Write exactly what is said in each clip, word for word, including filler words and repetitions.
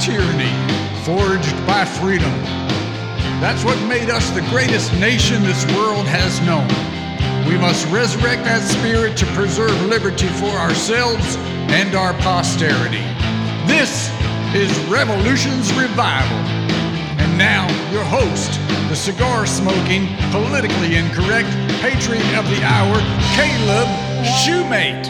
tyranny, forged by freedom. That's what made us the greatest nation this world has known. We must resurrect that spirit to preserve liberty for ourselves and our posterity. This is Revolution's Revival. And now, your host, the cigar-smoking, politically incorrect patriot of the hour, Caleb Shoemate.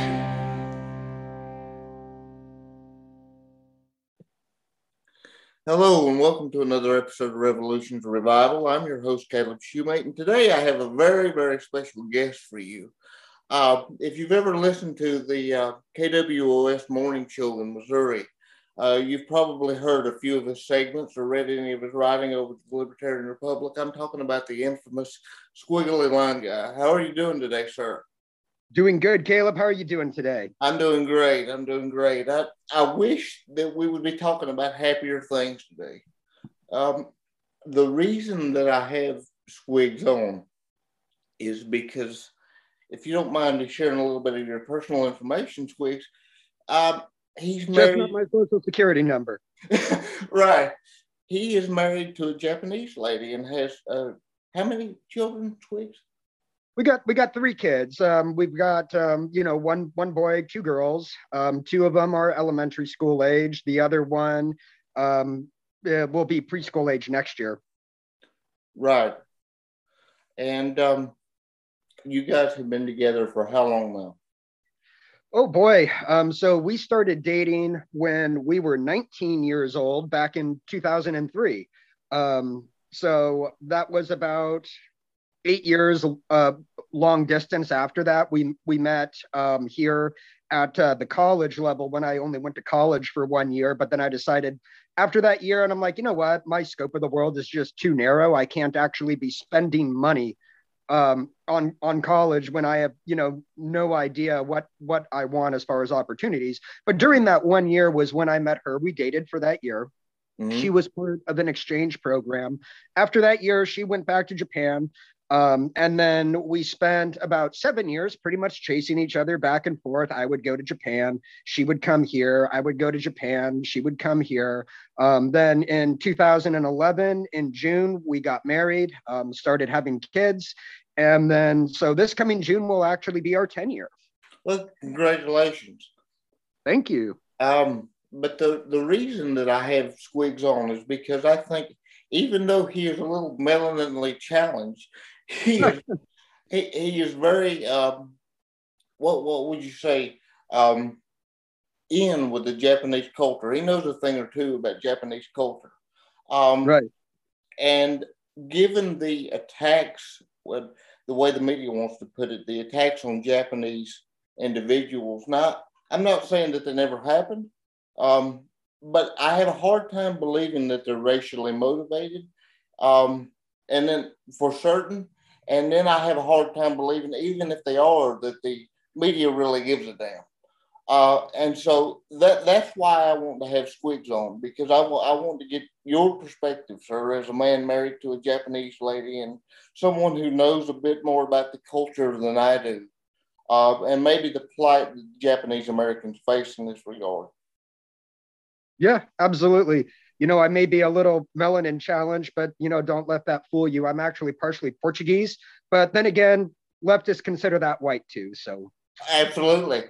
Hello and welcome to another episode of Revolution's Revival. I'm your host, Caleb Shoemate, and today I have a very, very special guest for you. Uh, if you've ever listened to the uh, K W O S morning show in Missouri, uh, you've probably heard a few of his segments or read any of his writing over the Libertarian Republic. I'm talking about the infamous Squiggly Line Guy. How are you doing today, sir? Doing good, Caleb. How are you doing today? I'm doing great. I'm doing great. I, I wish that we would be talking about happier things today. Um, the reason that I have Squigs on is because, if you don't mind me sharing a little bit of your personal information, Squigs, um, he's married. Just not my social security number. Right. He is married to a Japanese lady and has uh, how many children, Squigs? We got we got three kids. Um, we've got um, you know one one boy, two girls. Um, two of them are elementary school age. The other one um, uh, will be preschool age next year. Right. And um, you guys have been together for how long now? Oh boy. Um, so we started dating when we were nineteen years old back in two thousand three. Um, so that was about eight years uh, long distance after that. We we met um, here at uh, the college level when I only went to college for one year. But then I decided after that year, and I'm like, you know what? My scope of the world is just too narrow. I can't actually be spending money um, on on college when I have, you know, no idea what what I want as far as opportunities. But during that one year was when I met her. We dated for that year. Mm-hmm. She was part of an exchange program. After that year, she went back to Japan. Um, and then we spent about seven years pretty much chasing each other back and forth. I would go to Japan. She would come here. I would go to Japan. She would come here. Um, then in two thousand eleven, in June, we got married, um, started having kids. And then, so this coming June will actually be our ten year. Well, congratulations. Thank you. Um, but the, the reason that I have Squigs on is because I think even though he is a little melaninely challenged, He is, he, he is very, um, what what would you say, um, in with the Japanese culture. He knows a thing or two about Japanese culture. Um, right. And given the attacks, well, the way the media wants to put it, the attacks on Japanese individuals, now, I'm not saying that they never happened, um, but I have a hard time believing that they're racially motivated. Um, and then for certain, and then I have a hard time believing, even if they are, that the media really gives a damn. Uh, and so that that's why I want to have Squigs on, because I, w- I want to get your perspective, sir, as a man married to a Japanese lady and someone who knows a bit more about the culture than I do, uh, and maybe the plight that Japanese Americans face in this regard. Yeah, absolutely. You know, I may be a little melanin challenged, but, you know, don't let that fool you. I'm actually partially Portuguese, but then again, leftists consider that white too. So absolutely.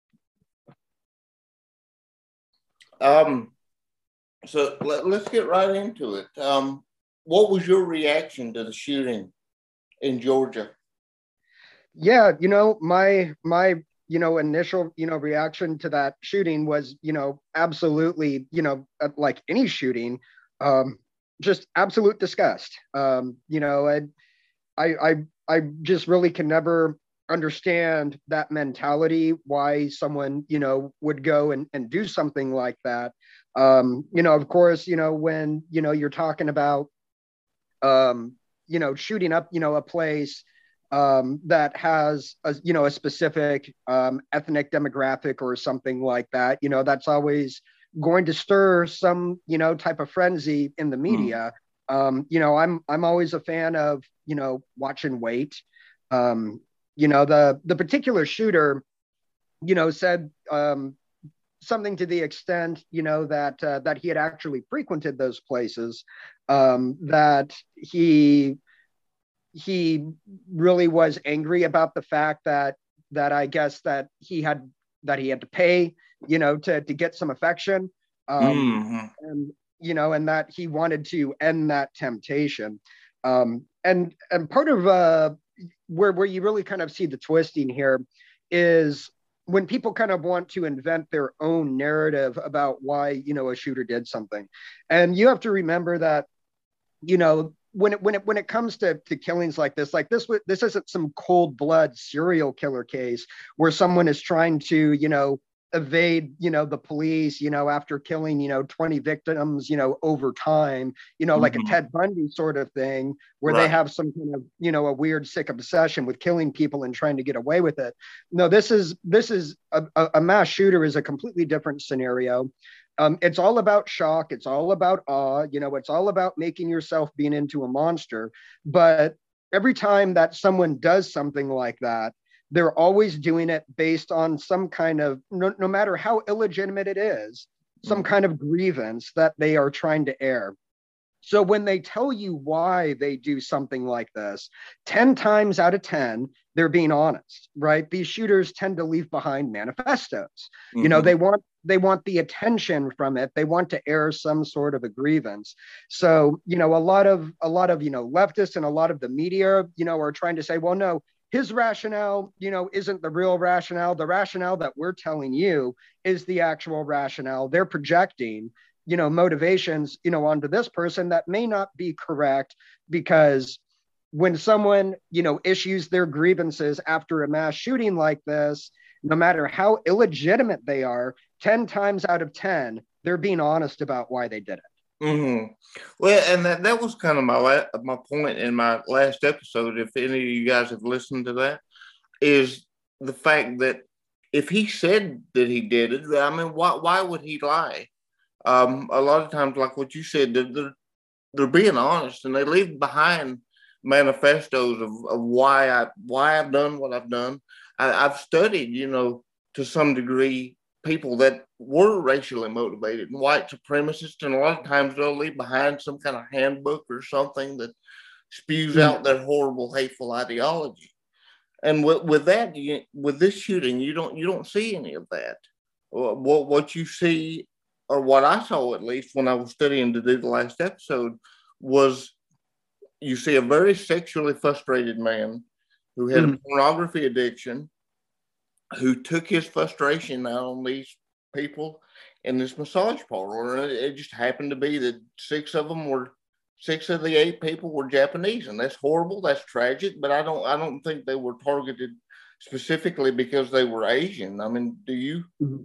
Um, so let, let's get right into it. Um, what was your reaction to the shooting in Georgia? Yeah, you know, my my you know, initial, you know, reaction to that shooting was, you know, absolutely, you know, like any shooting, um, just absolute disgust. Um, you know, I, I, I, I just really can never understand that mentality, why someone, you know, would go and, and do something like that. Um, you know, of course, you know, when, you know, you're talking about, um, you know, shooting up, you know, a place, um, that has a, you know, a specific um, ethnic demographic or something like that, you know, that's always going to stir some, you know, type of frenzy in the media. Mm. Um, you know, I'm I'm always a fan of, you know, watch and wait. Um, you know, the the particular shooter, you know, said um, something to the extent, you know, that uh, that he had actually frequented those places, um, that he he really was angry about the fact that that I guess that he had that he had to pay, you know, to to get some affection, um, Mm-hmm. and you know, and that he wanted to end that temptation. Um, and and part of uh, where where you really kind of see the twisting here is when people kind of want to invent their own narrative about why, you know, a shooter did something. And you have to remember that, you know, when it when it when it comes to, to killings like this, like this this isn't some cold blood serial killer case where someone is trying to, you know, evade, you know, the police, you know, after killing, you know, twenty victims, you know, over time, you know, like a Mm-hmm. Ted Bundy sort of thing, where they Right. have some kind of, you know, a weird sick obsession with killing people and trying to get away with it. No, this is this is a, a mass shooter is a completely different scenario. Um, it's all about shock. It's all about awe. You know, it's all about making yourself being into a monster. But every time that someone does something like that, they're always doing it based on some kind of, no, no matter how illegitimate it is, some Mm-hmm. kind of grievance that they are trying to air. So when they tell you why they do something like this, ten times out of ten, they're being honest, right? These shooters tend to leave behind manifestos. You know, Mm-hmm. they want they want the attention from it. They want to air some sort of a grievance. So, you know, a lot of a lot of, you know, leftists and a lot of the media, you know, are trying to say, well, no, his rationale, you know, isn't the real rationale. The rationale that we're telling you is the actual rationale. They're projecting, you know, motivations, you know, onto this person that may not be correct, because when someone, you know, issues their grievances after a mass shooting like this, no matter how illegitimate they are, ten times out of ten, they're being honest about why they did it. Mm-hmm. Well, and that, that was kind of my la- my point in my last episode. If any of you guys have listened to that, is the fact that if he said that he did it, I mean, why why would he lie? Um, a lot of times, like what you said, they're, they're, they're being honest, and they leave behind manifestos of, of why I why I've done what I've done. I, I've studied, you know, to some degree, people that were racially motivated and white supremacists, and a lot of times they'll leave behind some kind of handbook or something that spews Mm. out their horrible, hateful ideology. And with, with that, you, with this shooting, you don't you don't see any of that. What what you see, or what I saw at least when I was studying to do the last episode, was you see a very sexually frustrated man who had Mm. a pornography addiction, who took his frustration out on these people in this massage parlor. And it, it just happened to be that six of them were six of the eight people were Japanese, and that's horrible. That's tragic. But I don't I don't think they were targeted specifically because they were Asian. I mean, do you? Mhm.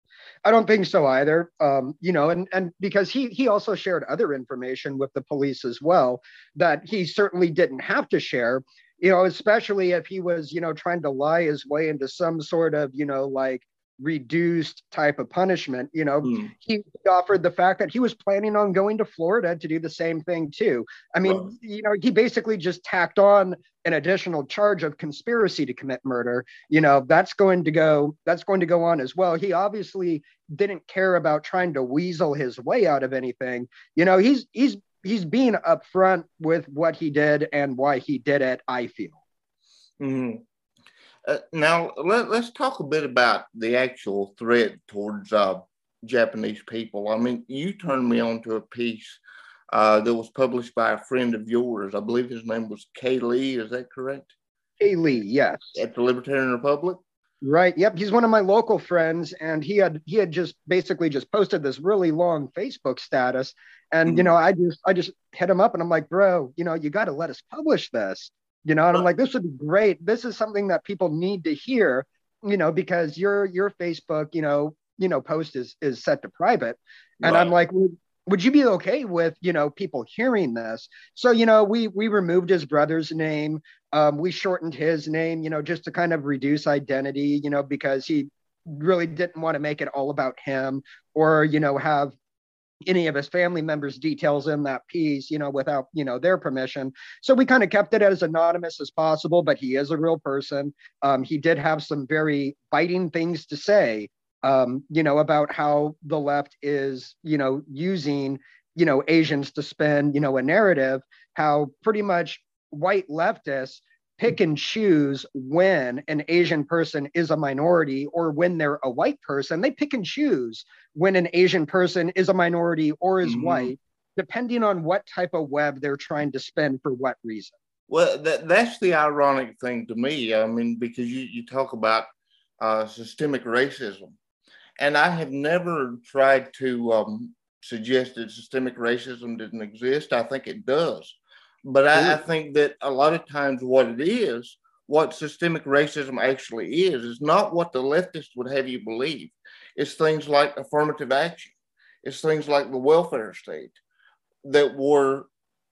I don't think so either. Um, you know, and and because he he also shared other information with the police as well that he certainly didn't have to share. You know, especially if he was, you know, trying to lie his way into some sort of, you know, like reduced type of punishment. You know, Hmm. he offered the fact that he was planning on going to Florida to do the same thing too. I Right. mean, you know, he basically just tacked on an additional charge of conspiracy to commit murder. You know, that's going to go that's going to go on as well. He obviously didn't care about trying to weasel his way out of anything. You know, he's he's he's being upfront with what he did and why he did it, I feel. Mm-hmm. Uh, now, let, let's talk a bit about the actual threat towards uh, Japanese people. I mean, you turned me on to a piece uh, that was published by a friend of yours. I believe his name was Kay Lee. Is that correct? Kay Lee, yes. At the Libertarian Republic? Right. Yep. He's one of my local friends, and he had he had just basically just posted this really long Facebook status. And Mm-hmm. you know, I just I just hit him up and I'm like, bro, you know, you got to let us publish this. You know, and I'm like, this would be great. This is something that people need to hear, you know, because your your Facebook, you know, you know, post is is set to private. And I'm Right. like, would, would you be okay with, you know, people hearing this? So, you know, we we removed his brother's name. Um, we shortened his name, you know, just to kind of reduce identity, you know, because he really didn't want to make it all about him, or, you know, have any of his family members' details in that piece, you know, without, you know, their permission. So we kind of kept it as anonymous as possible, but he is a real person. Um, he did have some very biting things to say um, you know, about how the left is, you know, using, you know, Asians to spin, you know, a narrative, how pretty much white leftists pick and choose when an Asian person is a minority or when they're a white person. They pick and choose when an Asian person is a minority or is mm-hmm. white, depending on what type of web they're trying to spin for what reason. Well, that, that's the ironic thing to me. I mean, because you, you talk about uh, systemic racism, and I have never tried to um, suggest that systemic racism didn't exist. I think it does. But I, I think that a lot of times what it is, what systemic racism actually is, is not what the leftists would have you believe. It's things like affirmative action. It's things like the welfare state that were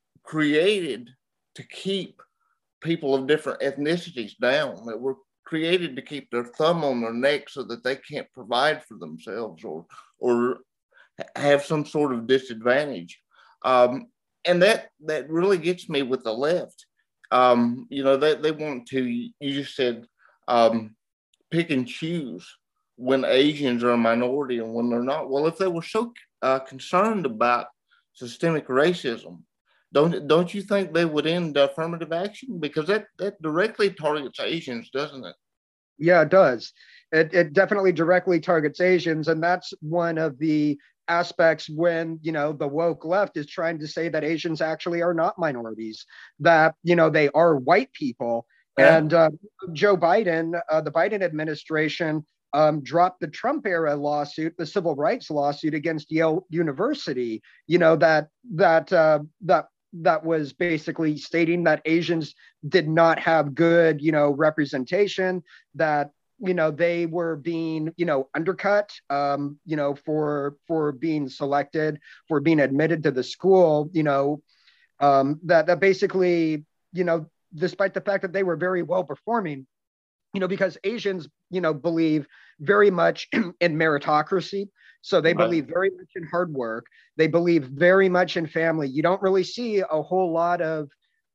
created to keep people of different ethnicities down, that were created to keep their thumb on their neck so that they can't provide for themselves or, or have some sort of disadvantage. Um, And that, that really gets me with the left. Um, you know, they, they want to, you just said, um, pick and choose when Asians are a minority and when they're not. Well, if they were so uh, concerned about systemic racism, don't don't you think they would end affirmative action? Because that, that directly targets Asians, doesn't it? Yeah, it does. It, it definitely directly targets Asians. And that's one of the aspects when, you know, the woke left is trying to say that Asians actually are not minorities, that, you know, they are white people. Yeah. And uh, Joe Biden, uh, the Biden administration um, dropped the Trump era lawsuit, the civil rights lawsuit against Yale University, you know, that that uh, that that was basically stating that Asians did not have good, you know, representation, that you know, they were being, you know, undercut, um, you know, for for being selected, for being admitted to the school, you know, um, that that basically, you know, despite the fact that they were very well performing, you know, because Asians, you know, believe very much in meritocracy. So they right. believe very much in hard work. They believe very much in family. You don't really see a whole lot of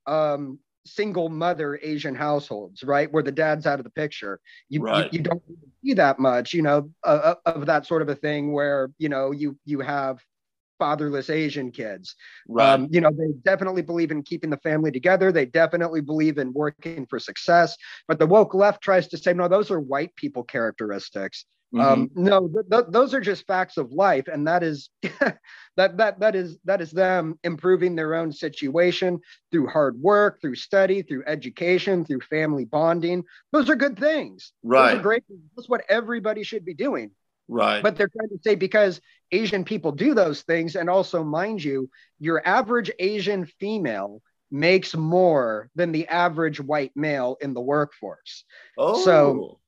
um, single mother Asian households, right, where the dad's out of the picture. You right. you, you don't see that much, you know, uh, of that sort of a thing where, you know, you you have fatherless Asian kids. Right. Um, you know, they definitely believe in keeping the family together. They definitely believe in working for success. But the woke left tries to say, no, those are white people characteristics. Mm-hmm. Um, no, th- th- those are just facts of life, and that is that that that is that is them improving their own situation through hard work, through study, through education, through family bonding. Those are good things. Right. Those are great. That's what everybody should be doing. Right. But they're trying to say because Asian people do those things, and also, mind you, your average Asian female makes more than the average white male in the workforce. Oh. So.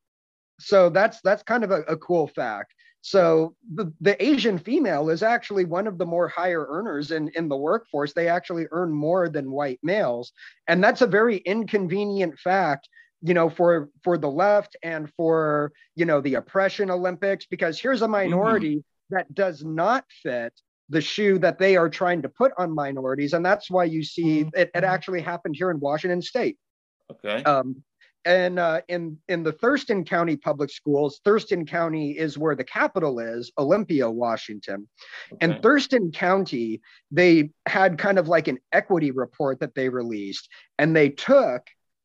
So that's that's kind of a, a cool fact. So the, the Asian female is actually one of the more higher earners in, in the workforce. They actually earn more than white males. And that's a very inconvenient fact, you know, for, for the left and for, you know, the oppression Olympics, because here's a minority mm-hmm. that does not fit the shoe that they are trying to put on minorities. And that's why you see it, it actually happened here in Washington State. Okay. Um, And uh, in, in the Thurston County Public Schools, Thurston County is where the capital is, Olympia, Washington. Okay. And Thurston County, they had kind of like an equity report that they released, and they took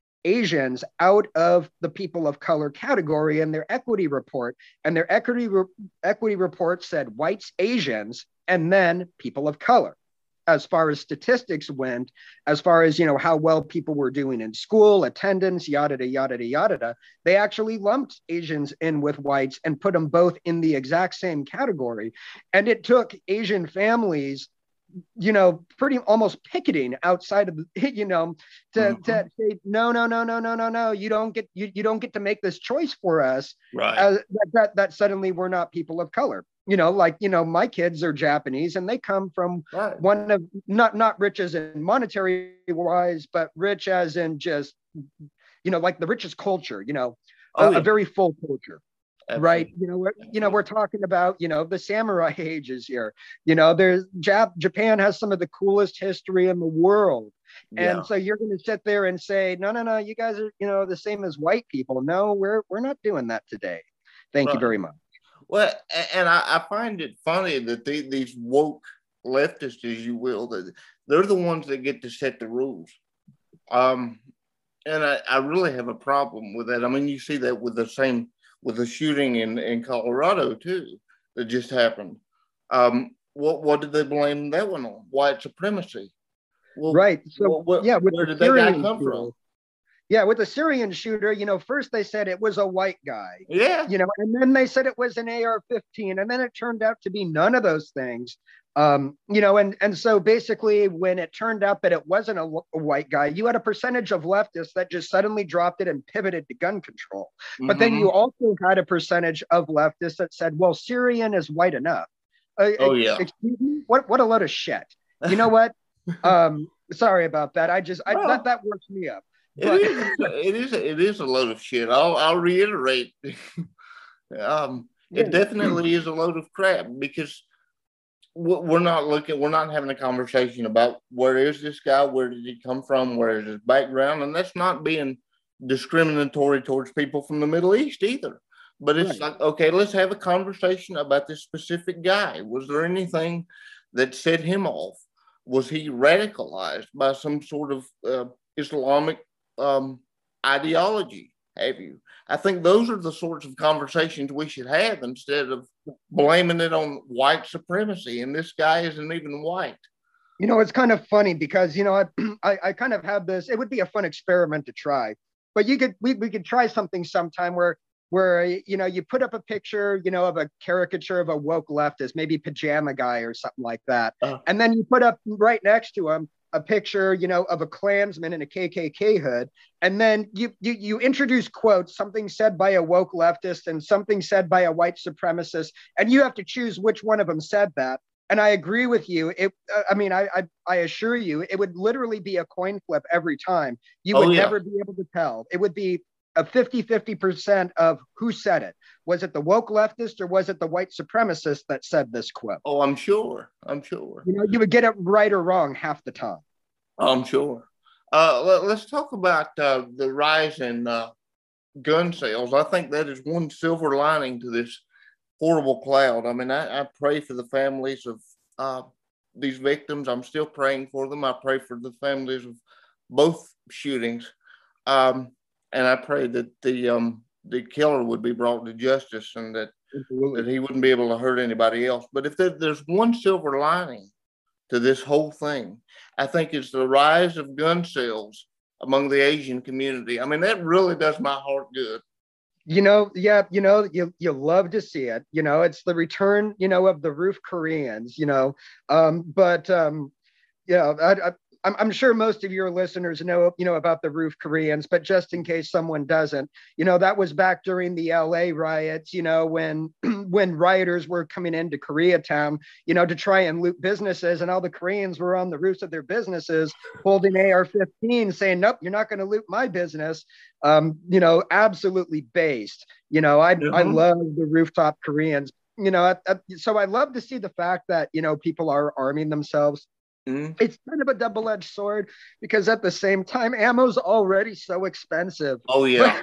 Asians out of the people of color category in their equity report. And their equity, re- equity report said whites, Asians, and then people of color. As far as statistics went, as far as, you know, how well people were doing in school, attendance, yada, yada, yada, yada, they actually lumped Asians in with whites and put them both in the exact same category. And it took Asian families, you know, pretty almost picketing outside of, the, you know, to, mm-hmm. to say, no, no, no, no, no, no, no, you don't get, you, you don't get to make this choice for us. Right. Uh, that, that, that suddenly we're not people of color. You know, like, you know, my kids are Japanese and they come from right. one of not not rich as in monetary wise, but rich as in just, you know, like the richest culture, you know, oh, a, yeah. a very full culture. Absolutely. Right. You know, we're, you know, we're talking about, you know, the samurai ages here. You know, there's Jap- Japan has some of the coolest history in the world. Yeah. And so you're going to sit there and say, no, no, no, you guys are, you know, the same as white people. No, we're we're not doing that today. Thank right. you very much. Well, and I, I find it funny that the, these woke leftists, as you will, that they're the ones that get to set the rules. Um, and I, I really have a problem with that. I mean, you see that with the same with the shooting in, in Colorado too that just happened. Um, what what did they blame that one on? White supremacy. Well, right. So what, what, yeah, with where the did that Syrian guy come shooter, from? Yeah, with the Syrian shooter, you know, first they said it was a white guy. Yeah. You know, and then they said it was an A R fifteen, and then it turned out to be none of those things. Um, you know, and and so basically, when it turned out that it wasn't a, a white guy, you had a percentage of leftists that just suddenly dropped it and pivoted to gun control. Mm-hmm. But then you also had a percentage of leftists that said, "Well, Syrian is white enough." Uh, oh yeah. Excuse me? What what a load of shit. You know what? um, sorry about that. I just I, well, that that works me up. But, it is it is it is a load of shit. I'll I'll reiterate. um, yeah. It definitely is a load of crap because we're not looking, we're not having a conversation about where is this guy, where did he come from, where is his background, and that's not being discriminatory towards people from the Middle East either. But it's right. like, okay, let's have a conversation about this specific guy. Was there anything that set him off? Was he radicalized by some sort of uh, Islamic um, ideology? Have you? I think those are the sorts of conversations we should have instead of blaming it on white supremacy. And this guy isn't even white. You know, it's kind of funny because, you know, I, I, I kind of have this, it would be a fun experiment to try, but you could, we, we could try something sometime where, where, you know, you put up a picture, you know, of a caricature of a woke leftist, maybe Pajama Guy or something like that. Uh, and then you put up right next to him a picture, you know, of a Klansman in a K K K hood. And then you, you, you introduce quotes, something said by a woke leftist and something said by a white supremacist. And you have to choose which one of them said that. And I agree with you. It, uh, I mean, I, I, I assure you, it would literally be a coin flip every time. You would oh, yeah. never be able to tell. It would be a fifty-fifty percent of who said it. Was it the woke leftist or was it the white supremacist that said this quote? Oh, I'm sure. I'm sure. You know, you would get it right or wrong half the time. I'm sure. Uh, let, let's talk about uh, the rise in uh, gun sales. I think that is one silver lining to this horrible cloud. I mean, I, I pray for the families of uh, these victims. I'm still praying for them. I pray for the families of both shootings. Um, and I pray that the um, the killer would be brought to justice and that, that he wouldn't be able to hurt anybody else. But if there, there's one silver lining to this whole thing, I think it's the rise of gun sales among the Asian community. I mean, that really does my heart good. You know, yeah, you know, you you love to see it. You know, it's the return, you know, of the roof Koreans, you know. Um, but um, yeah, I, I I'm, I'm sure most of your listeners know, you know, about the roof Koreans, but just in case someone doesn't, you know, that was back during the L A riots, you know, when when rioters were coming into Koreatown, you know, to try and loot businesses, and all the Koreans were on the roofs of their businesses holding A R fifteen saying, nope, you're not going to loot my business. Um, you know, absolutely based. You know, I, mm-hmm. I love the rooftop Koreans, you know, I, I, so I love to see the fact that, you know, people are arming themselves. Mm-hmm. It's kind of a double-edged sword because at the same time, ammo's already so expensive. Oh yeah.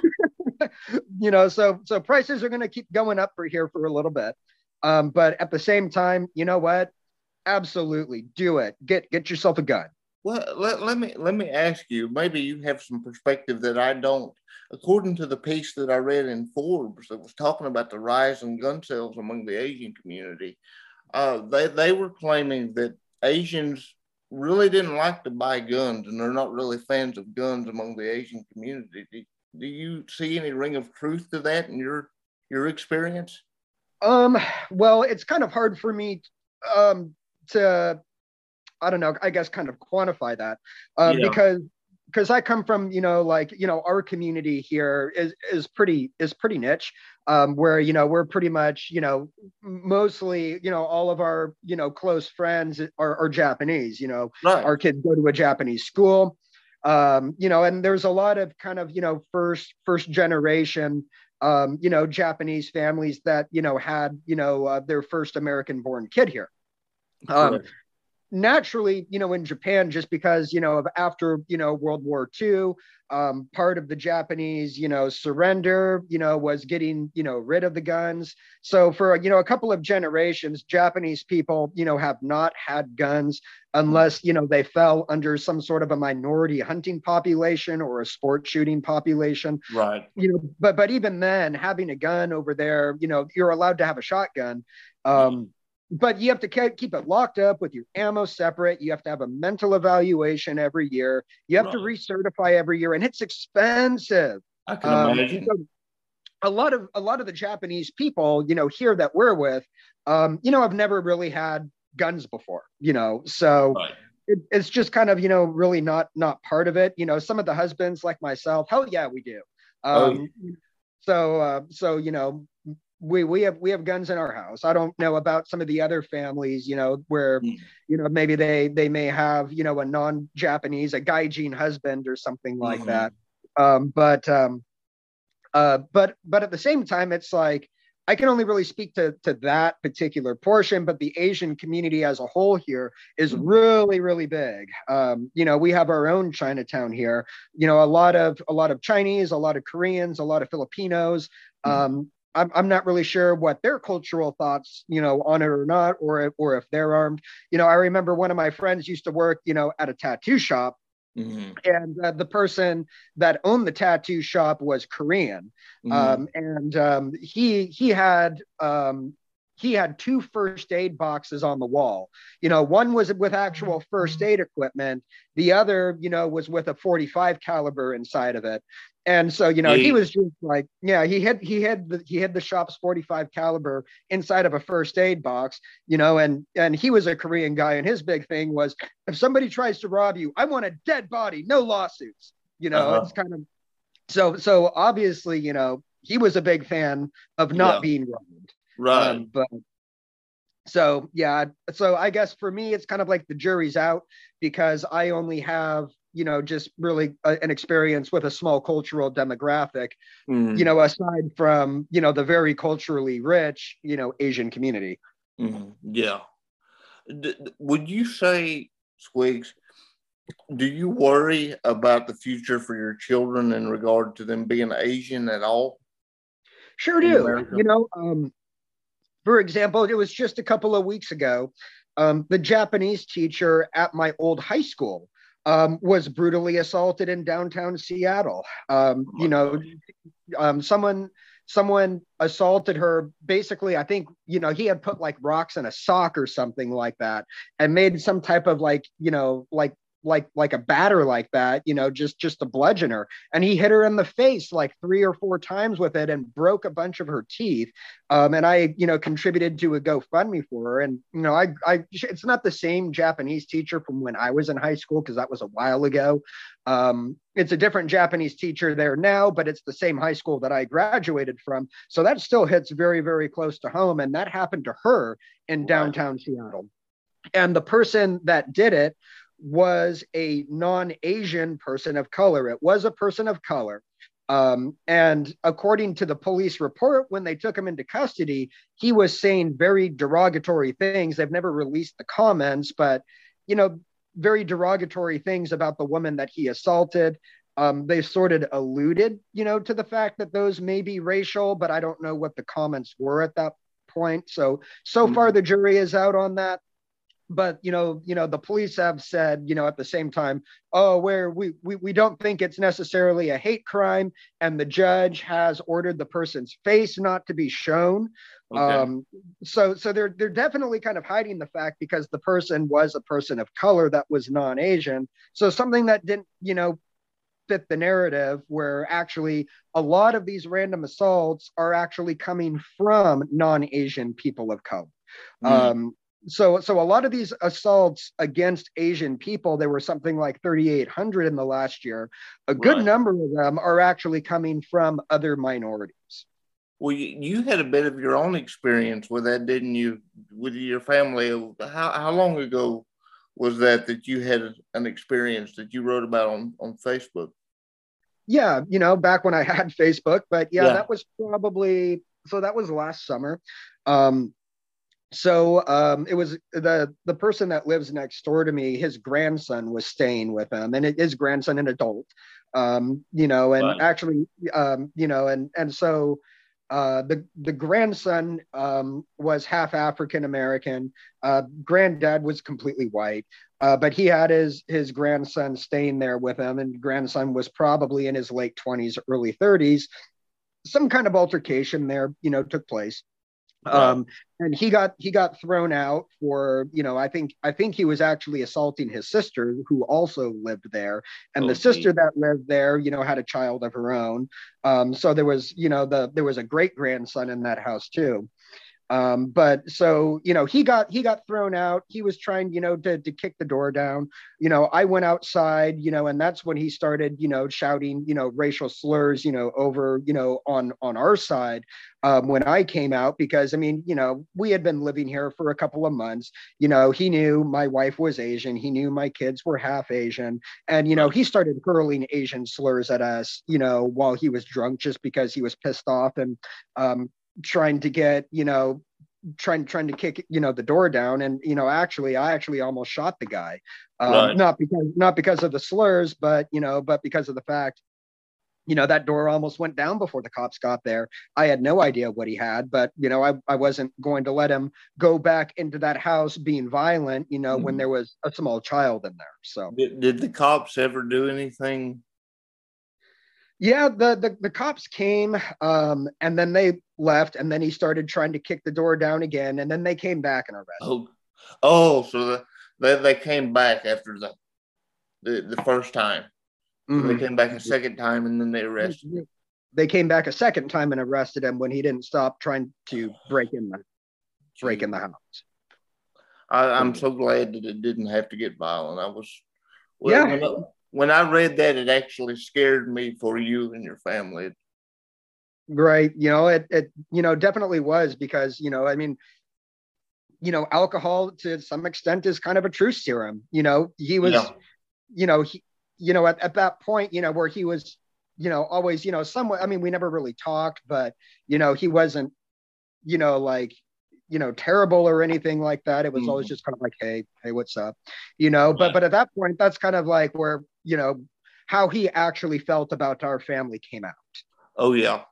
You know, so so prices are going to keep going up for here for a little bit. Um, but at the same time, you know what? Absolutely, do it. Get get yourself a gun. Well, let, let me let me ask you. Maybe you have some perspective that I don't. According to the piece that I read in Forbes that was talking about the rise in gun sales among the Asian community, uh, they they were claiming that Asians really didn't like to buy guns, and they're not really fans of guns among the Asian community. Do, do you see any ring of truth to that in your your experience? Um, well, it's kind of hard for me um, to, I don't know, I guess kind of quantify that uh, yeah. because because I come from, you know, like, you know, our community here is is pretty is pretty niche, um, where, you know, we're pretty much, you know, mostly, you know, all of our, you know, close friends are, are Japanese, you know, right. Our kids go to a Japanese school, um, you know, and there's a lot of kind of, you know, first first generation, um, you know, Japanese families that, you know, had, you know, uh, their first American born kid here. Um, right. naturally, you know, in Japan, just because, you know, of after, you know, World War Two, um, part of the Japanese, you know, surrender, you know, was getting, you know, rid of the guns. So for, you know, a couple of generations, Japanese people, you know, have not had guns unless, you know, they fell under some sort of a minority hunting population or a sport shooting population. Right. You know, but but even then, having a gun over there, you know, you're allowed to have a shotgun. Um, but you have to keep it locked up with your ammo separate. You have to have a mental evaluation every year. You have right. to recertify every year, and it's expensive. I can um, imagine. So a lot of a lot of the Japanese people, you know, here that we're with, um, you know, have never really had guns before. You know, so right. it, it's just kind of, you know, really not not part of it. You know, some of the husbands like myself, hell yeah, we do. Um, oh. So uh, so you know. We we have we have guns in our house. I don't know about some of the other families, you know, where mm. you know maybe they they may have, you know, a non-Japanese, a gaijin husband or something like mm-hmm. that. Um, but um, uh, but but at the same time, it's like I can only really speak to to that particular portion. But the Asian community as a whole here is mm-hmm. really really big. Um, you know, we have our own Chinatown here. You know, a lot of a lot of Chinese, a lot of Koreans, a lot of Filipinos. Mm-hmm. Um, I'm, I'm not really sure what their cultural thoughts, you know, on it or not, or if, or if they're armed. You know, I remember one of my friends used to work, you know, at a tattoo shop, mm-hmm. and uh, the person that owned the tattoo shop was Korean, mm-hmm. um, and um, he he had. Um, He had two first aid boxes on the wall. You know, one was with actual first aid equipment. The other, you know, was with a forty-five caliber inside of it. And so, you know, yeah. he was just like, yeah, he had he had the he had the shop's forty-five caliber inside of a first aid box, you know, and and he was a Korean guy, and his big thing was, if somebody tries to rob you, I want a dead body, no lawsuits. You know, uh-huh. it's kind of so so obviously, you know, he was a big fan of not yeah. being robbed. Right. Um, but so, yeah, so I guess for me, it's kind of like the jury's out, because I only have, you know, just really a, an experience with a small cultural demographic, mm. you know, aside from, you know, the very culturally rich, you know, Asian community. Mm. Yeah. D- would you say, Squigs, do you worry about the future for your children in regard to them being Asian at all? Sure do. You know, um, for example, it was just a couple of weeks ago, um, the Japanese teacher at my old high school um, was brutally assaulted in downtown Seattle. Um, you know, um, someone someone assaulted her. Basically, I think, you know, he had put like rocks in a sock or something like that, and made some type of like, you know, like like like a batter like that, you know, just just to bludgeon her. And he hit her in the face like three or four times with it and broke a bunch of her teeth. Um, and I, you know, contributed to a GoFundMe for her. And, you know, I, I, it's not the same Japanese teacher from when I was in high school, because that was a while ago. Um, it's a different Japanese teacher there now, but it's the same high school that I graduated from. So that still hits very, very close to home. And that happened to her in downtown Seattle. And the person that did it was a non-Asian person of color. It was a person of color. Um, and according to the police report, when they took him into custody, he was saying very derogatory things. They've never released the comments, but, you know, very derogatory things about the woman that he assaulted. Um, they sort of alluded, you know, to the fact that those may be racial, but I don't know what the comments were at that point. So, so mm-hmm. far the jury is out on that. But, you know, you know, the police have said, you know, at the same time, oh, where we, we, we don't think it's necessarily a hate crime. And the judge has ordered the person's face not to be shown. Okay. Um, so so they're they're definitely kind of hiding the fact, because the person was a person of color that was non-Asian. So something that didn't, you know, fit the narrative, where actually a lot of these random assaults are actually coming from non-Asian people of color. Mm. Um, So, so a lot of these assaults against Asian people, there were something like thirty-eight hundred in the last year. A good right. number of them are actually coming from other minorities. Well, you, you had a bit of your own experience with that, didn't you? With your family, how how long ago was that that you had an experience that you wrote about on, on Facebook? Yeah, you know, back when I had Facebook, but yeah, yeah. that was probably, so that was last summer. Um, so um, it was the the person that lives next door to me. His grandson was staying with him, and it, his grandson, an adult, um, you know, and Right. actually, um, you know, and and so uh, the the grandson um, was half African American. Uh, granddad was completely white, uh, but he had his his grandson staying there with him, and grandson was probably in his late twenties, early thirties. Some kind of altercation there, you know, took place, Right. um and he got he got thrown out for, you know, i think i think he was actually assaulting his sister, who also lived there, and the Oh, sister gee. that lived there, you know, had a child of her own. Um so there was, you know, the there was a great grandson in that house too. Um, but so, you know, he got he got thrown out. He was trying, you know, to to kick the door down. You know, I went outside, you know, and that's when he started, you know, shouting, you know, racial slurs, you know, over, you know, on on our side, um, when I came out, because I mean, you know, we had been living here for a couple of months. You know, he knew my wife was Asian. He knew my kids were half Asian, and you know, Right. he started hurling Asian slurs at us, you know, while he was drunk, just because he was pissed off and um, trying to get, you know, trying trying to kick, you know, the door down. And you know, actually I actually almost shot the guy, um Right. not because not because of the slurs, but you know, but because of the fact, you know, that door almost went down before the cops got there. I had no idea what he had, but you know, i, I wasn't going to let him go back into that house being violent, you know, when Mhm. there was a small child in there. So Did, did the cops ever do anything? yeah, the the, the cops came, um, and then they left, and then he started trying to kick the door down again, and then they came back and arrested Oh, oh, so the, they they came back after the, the the first time. So they him. came back a second time and then they arrested Mhm. him. They came back a second time and arrested him when he didn't stop trying to break in the break in the Gee, house. I, I'm So so glad that it didn't have to get violent. I was well yeah, when I, when I read that, it actually scared me for you and your family. right. You know, it it you know, definitely was, because you know, I mean, you know, alcohol to some extent is kind of a truth serum. You know, he was, Yeah. you know, he, you know, at, at that point, you know, where he was, you know, always, you know, somewhat. I mean, we never really talked, but you know, he wasn't, you know, like, you know, terrible or anything like that. It was always Mhm. just kind of like, hey, hey, what's up? You know, but Right. but at that point, that's kind of like where, you know, how he actually felt about our family came out. Oh yeah.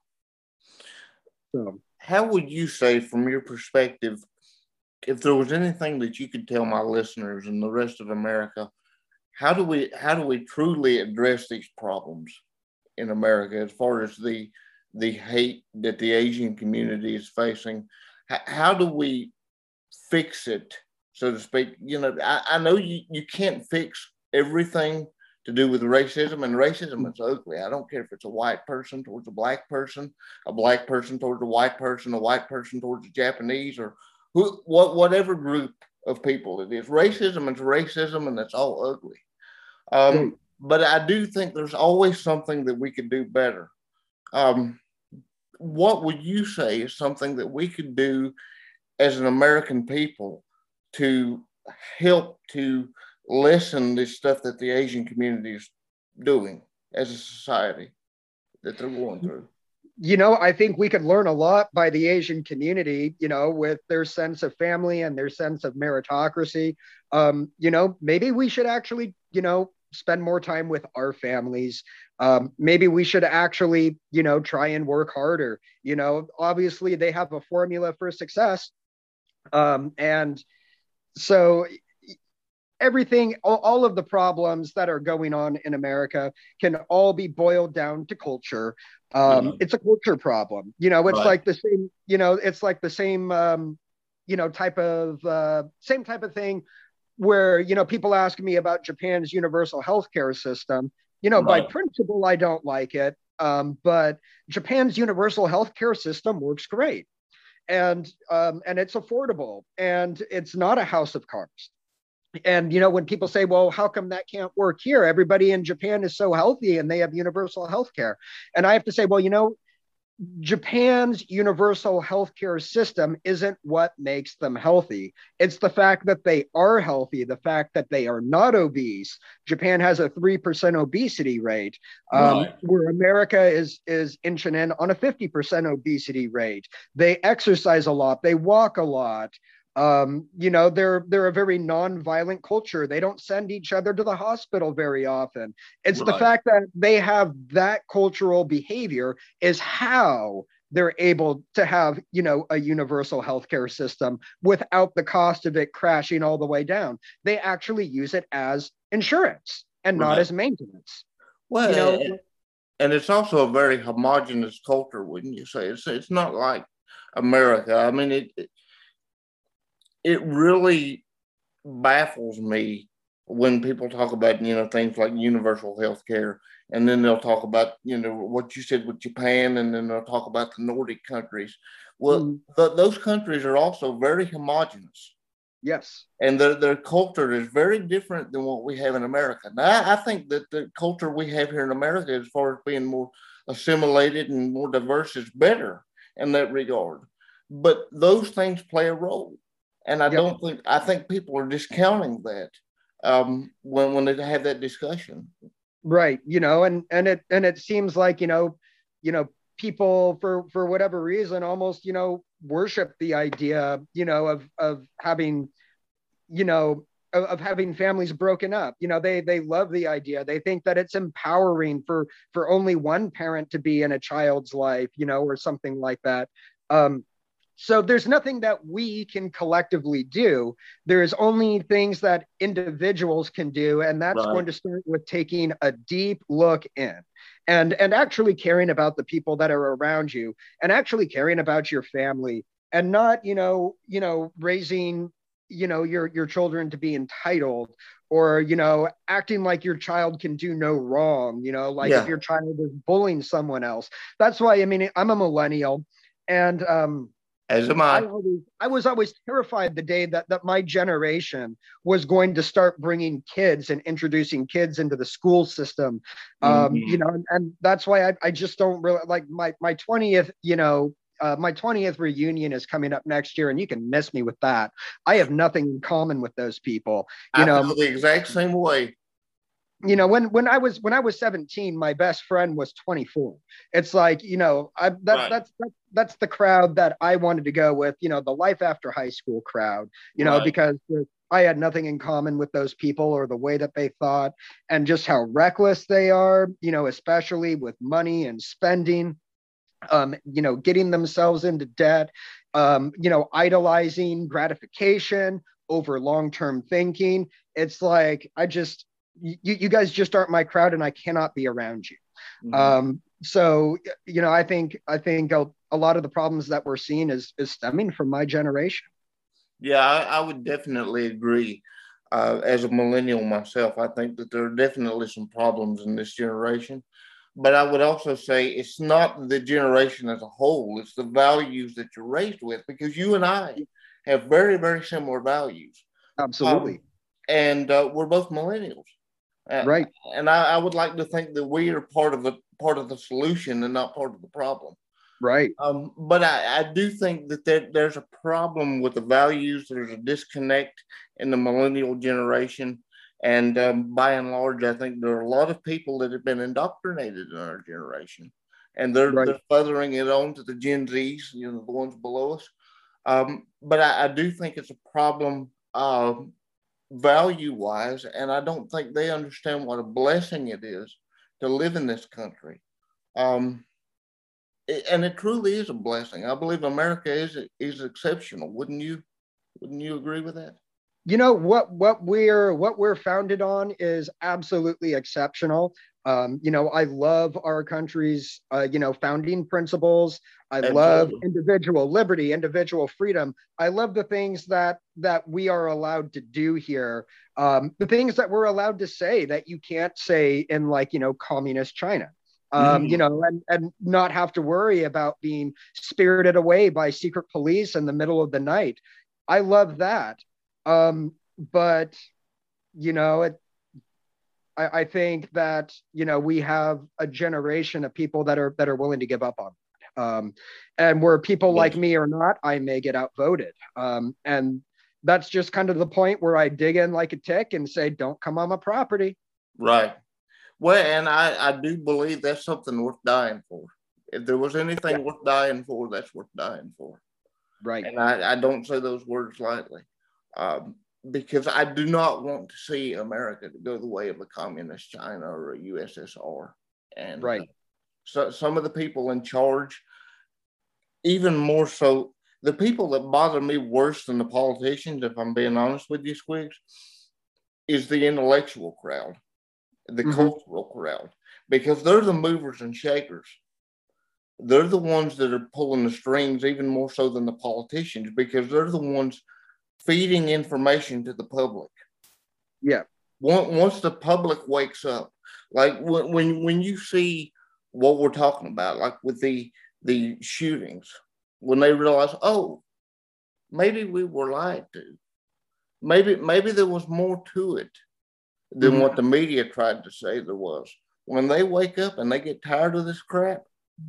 So How would you say, from your perspective, if there was anything that you could tell my listeners and the rest of America, how do we how do we truly address these problems in America as far as the the hate that the Asian community is facing? How, how do we fix it, so to speak? You know, I, I know you, you can't fix everything to do with racism, and racism is ugly. I don't care if it's a white person towards a black person, a black person towards a white person, a white person towards a Japanese, or who, what, whatever group of people it is. Racism is racism, and it's all ugly. right. Um, but I do think there's always something that we could do better. Um, what would you say is something that we could do as an American people to help to lessen the stuff that the Asian community is doing as a society that they're going through? You know, I think we could learn a lot by the Asian community, you know, with their sense of family and their sense of meritocracy. Um, you know, maybe we should actually, you know, spend more time with our families. Um, maybe we should actually, you know, try and work harder. You know, obviously they have a formula for success. Um, and so everything, all, all of the problems that are going on in America can all be boiled down to culture. Um, Yeah, it's a culture problem. You know, it's right, like the same, you know, it's like the same, um, you know, type of, uh, same type of thing where, you know, people ask me about Japan's universal healthcare system. You know, by right, principle, I don't like it. Um, but Japan's universal healthcare system works great, and um, and it's affordable, and it's not a house of cards. And you know, when people say, well, how come that can't work here? Everybody in Japan is so healthy and they have universal health care. And I have to say, well, you know, Japan's universal healthcare system isn't what makes them healthy. It's the fact that they are healthy, the fact that they are not obese. Japan has a three percent obesity rate, um, right, where America is, is inching in on a fifty percent obesity rate. They exercise a lot, they walk a lot. Um, you know, they're they're a very non-violent culture. They don't send each other to the hospital very often. It's the Right. fact that they have that cultural behavior is how they're able to have, you know, a universal healthcare system without the cost of it crashing all the way down. They actually use it as insurance and not Right. as maintenance. Well, You know, and, and it's also a very homogenous culture, wouldn't you say? It's it's not like America. I mean, it it, it really baffles me when people talk about, you know, things like universal health care, and then they'll talk about, you know, what you said with Japan, and then they'll talk about the Nordic countries. Well, mm, th- those countries are also very homogenous, yes, and their, their culture is very different than what we have in America. Now, I, I think that the culture we have here in America, as far as being more assimilated and more diverse, is better in that regard. But those things play a role. And I yep. don't think, I think people are discounting that um, when, when they have that discussion. Right. You know, and and it and it seems like, you know, you know, people for for whatever reason almost, you know, worship the idea, you know, of of having, you know, of, of having families broken up. You know, they they love the idea. They think that it's empowering for for only one parent to be in a child's life, you know, or something like that. Um, so there's nothing that we can collectively do. There's only things that individuals can do, and that's Right. going to start with taking a deep look in and and actually caring about the people that are around you and actually caring about your family and not, you know, you know, raising, you know, your your children to be entitled or, you know, acting like your child can do no wrong, you know, like if Yeah. your child is bullying someone else. That's why, I mean, I'm a millennial, and um As am I I. always, I was always terrified the day that that my generation was going to start bringing kids and introducing kids into the school system. Um, you Mm-hmm. know, and, and that's why I, I just don't really like my my twentieth, you know, uh, my twentieth reunion is coming up next year, and you can miss me with that. I have nothing in common with those people. You I know, feel the exact same way. you know, when when I was when I was seventeen, my best friend was twenty-four. It's like, you know, I that Right. that's that, that's the crowd that I wanted to go with, you know, the life after high school crowd, you know, Right. because I had nothing in common with those people or the way that they thought and just how reckless they are, you know, especially with money and spending, um, you know, getting themselves into debt, um, you know, idolizing gratification over long-term thinking. It's like I just you, you guys just aren't my crowd, and I cannot be around you. Mm-hmm. Um, so you know, I think I think a, a lot of the problems that we're seeing is is stemming from my generation. Yeah, I, I would definitely agree. Uh, as a millennial myself, I think that there are definitely some problems in this generation. But I would also say it's not the generation as a whole, it's the values that you're raised with, because you and I have very, very similar values. Um, Absolutely. and uh, we're both millennials. Uh, Right. and I, I would like to think that we are part of the part of the solution and not part of the problem. Right. Um, but I, I do think that there, there's a problem with the values. There's a disconnect in the millennial generation. And um, by and large, I think there are a lot of people that have been indoctrinated in our generation. And they're, Right. they're feathering it on to the Gen Zs, you know, the ones below us. Um, but I, I do think it's a problem uh, value wise. And I don't think they understand what a blessing it is to live in this country. Um, and it truly is a blessing. I believe America is is exceptional. Wouldn't you? Wouldn't you agree with that? You know what what we're what we're founded on is absolutely exceptional. Um, you know, I love our country's uh, you know, founding principles. I love Absolutely. individual liberty, individual freedom. I love the things that that we are allowed to do here. Um, the things that we're allowed to say that you can't say in, like, you know, communist China. Um, you Mm-hmm. know, and and not have to worry about being spirited away by secret police in the middle of the night. I love that. Um, but you know, it, I, I think that, you know, we have a generation of people that are that are willing to give up on it. Um, and where people like Yes. me or not, I may get outvoted. Um, and that's just kind of the point where I dig in like a tick and say, "Don't come on my property." Right. Well, and I I do believe that's something worth dying for. If there was Yeah, anything worth dying for, that's worth dying for. Right. And I, I don't say those words lightly, um, because I do not want to see America to go the way of a communist China or a U S S R. And right. uh, so some of the people in charge, even more so, the people that bother me worse than the politicians, if I'm being honest with you, Squigs, is the intellectual crowd, the mm-hmm. cultural crowd, because they're the movers and shakers. They're the ones that are pulling the strings even more so than the politicians, because they're the ones feeding information to the public. Yeah. Once the public wakes up, like when when, when you see what we're talking about, like with the the shootings, when they realize, oh, maybe we were lied to. Maybe maybe there was more to it than mm-hmm. what the media tried to say there was. When they wake up and they get tired of this crap,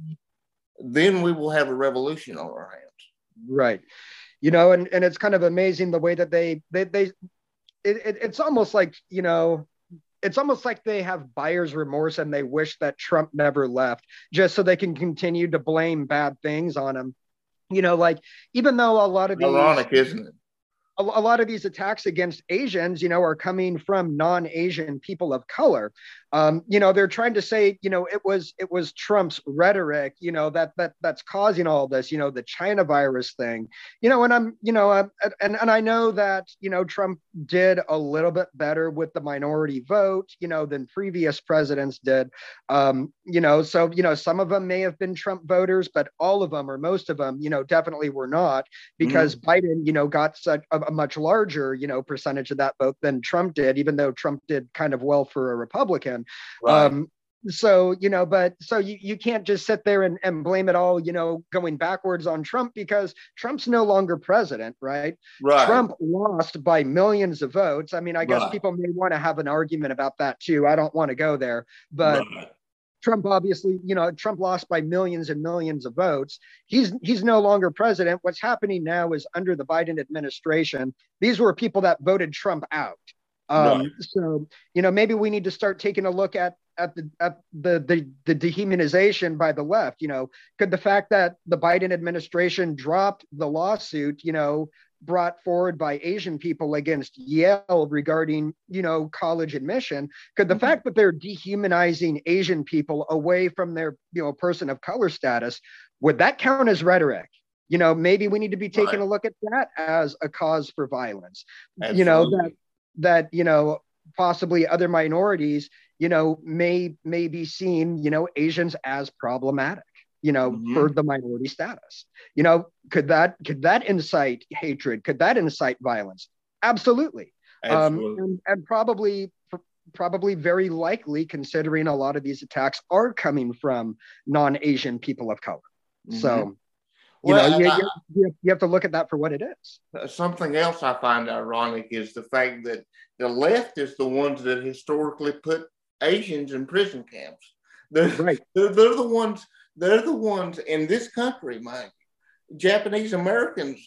then we will have a revolution on our hands. Right. You know, and, and it's kind of amazing the way that they, they, they it, it, it's almost like, you know, it's almost like they have buyer's remorse and they wish that Trump never left just so they can continue to blame bad things on him. You know, like, even though a lot of these, ironic, isn't it? A, a lot of these attacks against Asians, you know, are coming from non-Asian people of color. Um, you know, they're trying to say, you know, it was it was Trump's rhetoric, you know, that that that's causing all this, you know, the China virus thing, you know, and I'm, you know, I'm, and and I know that, you know, Trump did a little bit better with the minority vote, you know, than previous presidents did. Um, you know, so, you know, some of them may have been Trump voters, but all of them or most of them, you know, definitely were not, because mm-hmm. Biden, you know, got such a, a much larger, you know, percentage of that vote than Trump did, even though Trump did kind of well for a Republican. Right. Um, so, you know, but so you, you can't just sit there and, and blame it all, you know, going backwards on Trump, because Trump's no longer president, right? Right. Trump lost by millions of votes. I mean, I guess right. people may want to have an argument about that too. I don't want to go there, but right. Trump obviously, you know, Trump lost by millions and millions of votes. He's he's no longer president. What's happening now is under the Biden administration, these were people that voted Trump out. Um, right. So, you know, maybe we need to start taking a look at at the at the, the the dehumanization by the left. You know, could the fact that the Biden administration dropped the lawsuit, you know, brought forward by Asian people against Yale regarding, you know, college admission, could the mm-hmm. fact that they're dehumanizing Asian people away from their, you know, person of color status, would that count as rhetoric? You know, maybe we need to be taking right. a look at that as a cause for violence. Absolutely. You know, that that, you know, possibly other minorities, you know, may may be seen, you know, Asians as problematic, you know, mm-hmm. for the minority status. You know, could that could that incite hatred? Could that incite violence? Absolutely. Absolutely. Um, and, and probably probably very likely, considering a lot of these attacks are coming from non-Asian people of color. Mm-hmm. So, you well, know, you, I, you, you have to look at that for what it is. Something else I find ironic is the fact that the left is the ones that historically put Asians in prison camps. They're, right. they're, they're the ones, they're the ones in this country, Mike. Japanese Americans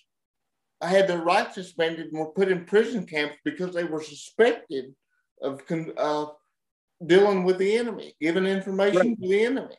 had their rights suspended and were put in prison camps because they were suspected of uh, dealing with the enemy, giving information right. to the enemy.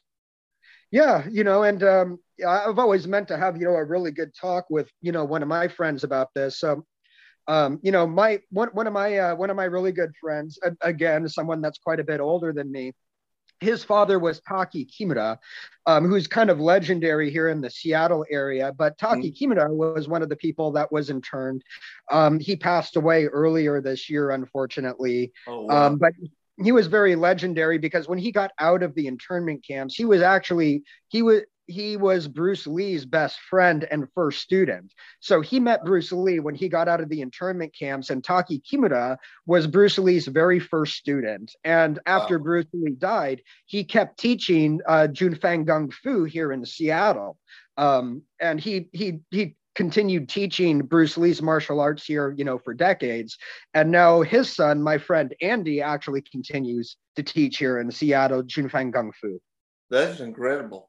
Yeah, you know, and um, I've always meant to have, you know, a really good talk with, you know, one of my friends about this. So, um, you know, my one one of my uh, one of my really good friends, again, someone that's quite a bit older than me. His father was Taki Kimura, um, who's kind of legendary here in the Seattle area. But Taki mm-hmm. Kimura was one of the people that was interned. Um, he passed away earlier this year, unfortunately. Oh, wow. um, but he was very legendary because when he got out of the internment camps, he was actually he was he was Bruce Lee's best friend and first student. So he met Bruce Lee when he got out of the internment camps, and Taki Kimura was Bruce Lee's very first student. And after wow. Bruce Lee died, he kept teaching uh, Junfang Gung Fu here in Seattle. Um, and he he he continued teaching Bruce Lee's martial arts here, you know, for decades. And now his son, my friend Andy, actually continues to teach here in Seattle, Junfang Gung Fu. That's incredible.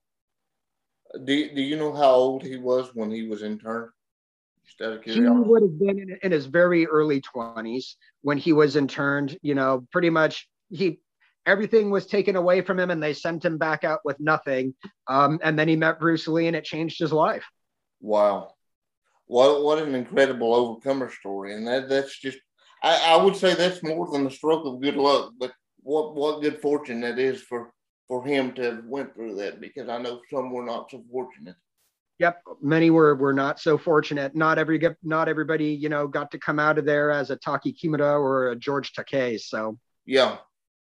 Do, do you know how old he was when he was interned? He would have been in, in his very early twenties when he was interned. You know, pretty much he everything was taken away from him and they sent him back out with nothing. Um, and then he met Bruce Lee and it changed his life. Wow. What what an incredible overcomer story, and that that's just I, I would say that's more than a stroke of good luck, but what what good fortune that is for for him to have went through that, because I know some were not so fortunate. Yep, many were were not so fortunate. Not every not everybody, you know, got to come out of there as a Taki Kimura or a George Takei. So yeah,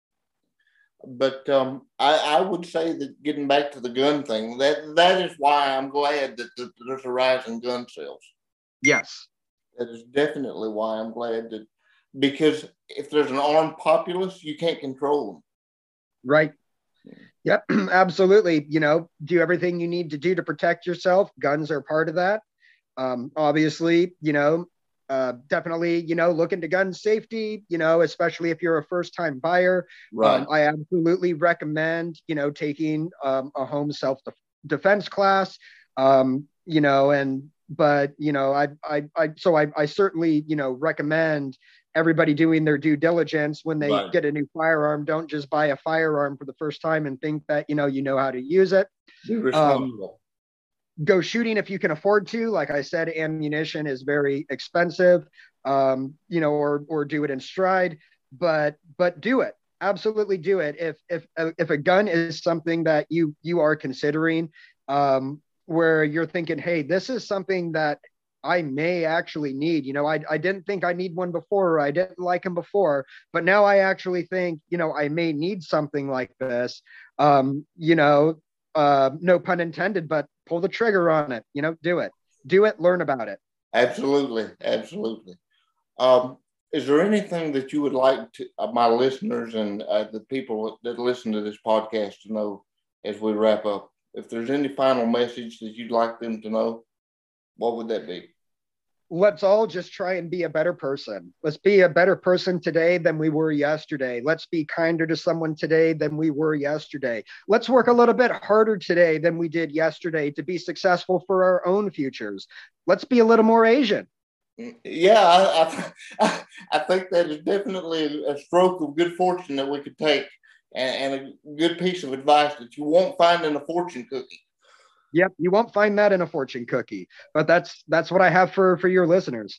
but um, I I would say that getting back to the gun thing, that that is why I'm glad that, that there's a rise in gun sales. Yes, that is definitely why I'm glad that, because if there's an armed populace, you can't control them. Right. Yep, absolutely. You know, do everything you need to do to protect yourself. Guns are part of that. Um, obviously, you know, uh, definitely, you know, look into gun safety, you know, especially if you're a first time buyer. Right. Um, I absolutely recommend, you know, taking um, a home self defense class, um, you know, and, but, you know, I, I, I, so I, I certainly, you know, recommend everybody doing their due diligence when they Right. get a new firearm. Don't just buy a firearm for the first time and think that, you know, you know how to use it. Be responsible. Um, go shooting if you can afford to. Like I said, ammunition is very expensive, um, you know, or, or do it in stride, but, but do it. Absolutely do it. If, if, if a gun is something that you, you are considering, um, where you're thinking, hey, this is something that I may actually need, you know, I, I didn't think I need one before, or I didn't like him before, but now I actually think, you know, I may need something like this, um, you know, uh, no pun intended, but pull the trigger on it, you know, do it, do it, learn about it. Absolutely. Absolutely. Um, is there anything that you would like to, uh, my listeners and uh, the people that listen to this podcast to know as we wrap up? If there's any final message that you'd like them to know, what would that be? Let's all just try and be a better person. Let's be a better person today than we were yesterday. Let's be kinder to someone today than we were yesterday. Let's work a little bit harder today than we did yesterday to be successful for our own futures. Let's be a little more Asian. Yeah, I, I, I think that is definitely a stroke of good fortune that we could take, and, and a good piece of advice that you won't find in a fortune cookie. Yep, you won't find that in a fortune cookie, but that's that's what I have for for your listeners.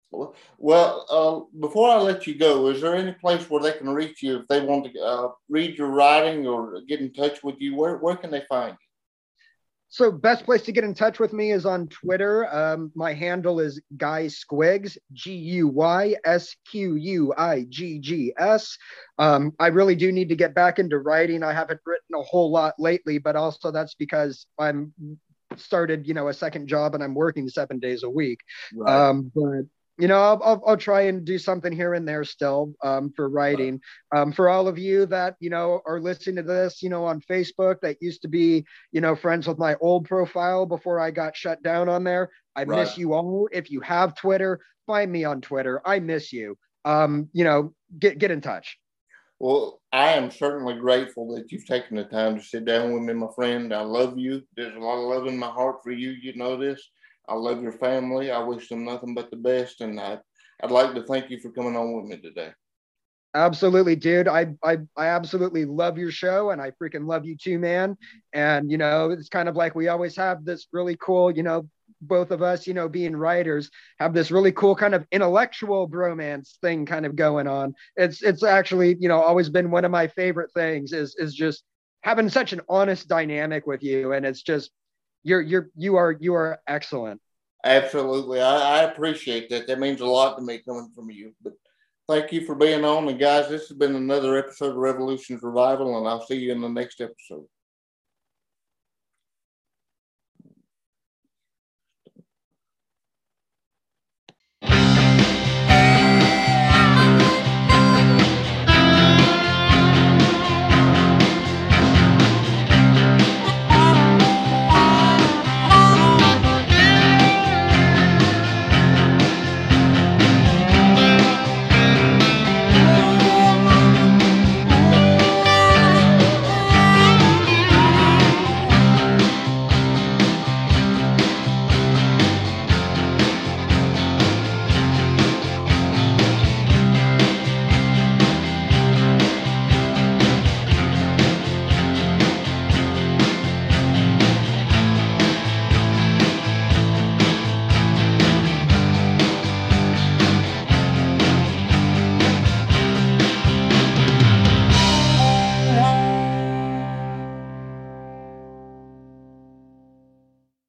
Well, uh, before I let you go, is there any place where they can reach you if they want to uh, read your writing or get in touch with you? Where where can they find you? So best place to get in touch with me is on Twitter. Um, my handle is Guy Squiggs, G U Y S Q U I G G S. Um, I really do need to get back into writing. I haven't written a whole lot lately, but also that's because I'm started, you know, a second job and I'm working seven days a week. Right. Um, but you know, I'll, I'll, I'll try and do something here and there still um, for writing. Um, for all of you that, you know, are listening to this, you know, on Facebook that used to be, you know, friends with my old profile before I got shut down on there. I Right. miss you all. If you have Twitter, find me on Twitter. I miss you. Um, you know, get, get in touch. Well, I am certainly grateful that you've taken the time to sit down with me, my friend. I love you. There's a lot of love in my heart for you. You know this. I love your family. I wish them nothing but the best. And I, I'd like to thank you for coming on with me today. Absolutely, dude. I, I, I absolutely love your show, and I freaking love you too, man. And, you know, it's kind of like we always have this really cool, you know, both of us, you know, being writers, have this really cool kind of intellectual bromance thing kind of going on. It's, it's actually, you know, always been one of my favorite things is, is just having such an honest dynamic with you. And it's just, You're you're you are you are excellent. Absolutely. I, I appreciate that. That means a lot to me coming from you. But thank you for being on. And guys, this has been another episode of Revolutions Revival, and I'll see you in the next episode.